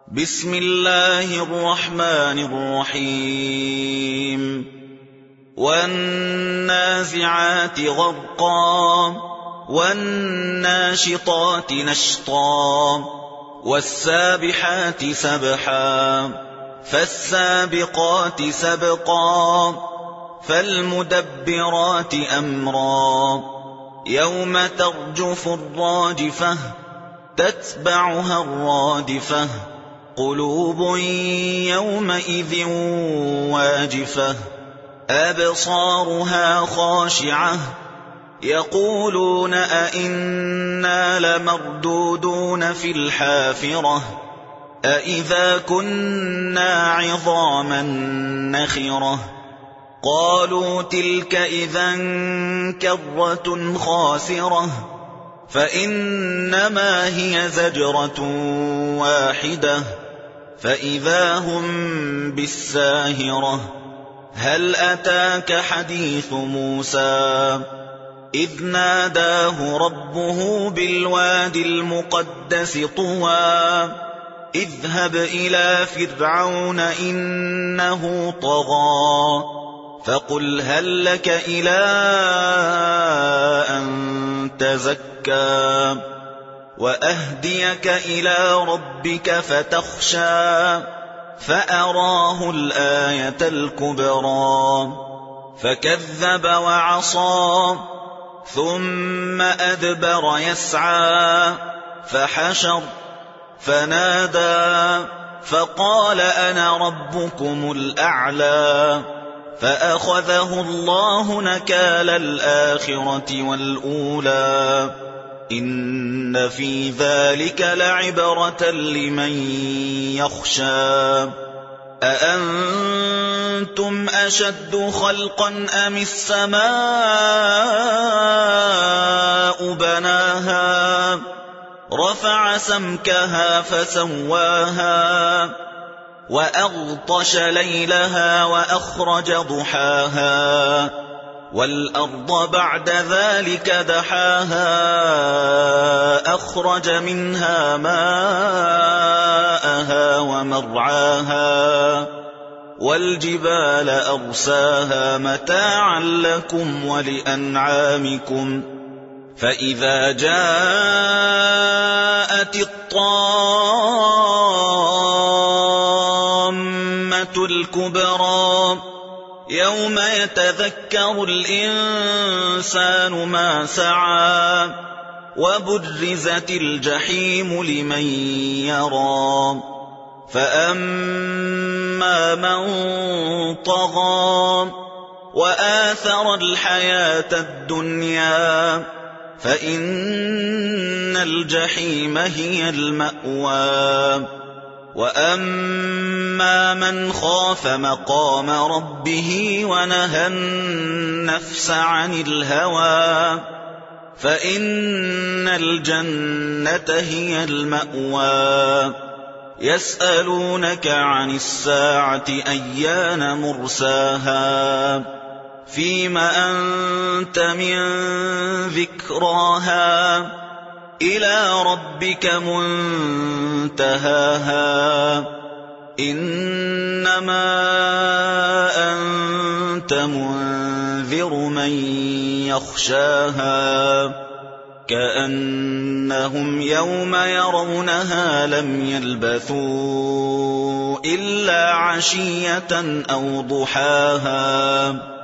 بسم الله الرحمن الرحيم والنازعات غرقا والناشطات نشطا والسابحات سبحا فالسابقات سبقا فالمدبرات أمرا يوم ترجف الراجفة تتبعها الرادفة قلوب يومئذ واجفة أبصارها خاشعة يقولون أئنا لمردودون في الحافرة أئذا كنا عظاما نخرة قالوا تلك إذا كرة خاسرة فإنما هي زجرة واحدة فإذا هم بالساهرة هل أتاك حديث موسى إذ ناداه ربه بالواد المقدس طوى اذهب إلى فرعون إنه طغى فقل هل لك إلى أن تزكى وأهديك إلى ربك فتخشى فأراه الآية الكبرى فكذب وعصى ثم أدبر يسعى فحشر فنادى فقال أنا ربكم الأعلى فأخذه الله نكال الآخرة والأولى إن في ذلك لعبرة لمن يخشى أأنتم أشد خلقا أم السماء بناها رفع سمكها فسواها وأغطش ليلها وأخرج ضحاها والأرض بعد ذلك دحاها أخرج منها ماءها ومرعاها والجبال أرساها متاعا لكم ولأنعامكم فإذا جاءت الطامة الكبرى يوم يتذكر الإنسان ما سعى وبرزت الجحيم لمن يرى فأما من طغى وآثر الحياة الدنيا فإن الجحيم هي المأوى وأما من خاف مقام ربه ونهى النفس عن الهوى فإن الجنة هي المأوى يسألونك عن الساعة أيان مرساها فيم أنت من ذكراها إلى ربك منتهاها إنما أنت منذر من يخشاها كأنهم يوم يرونها لم يلبثوا إلا عشية أو ضحاها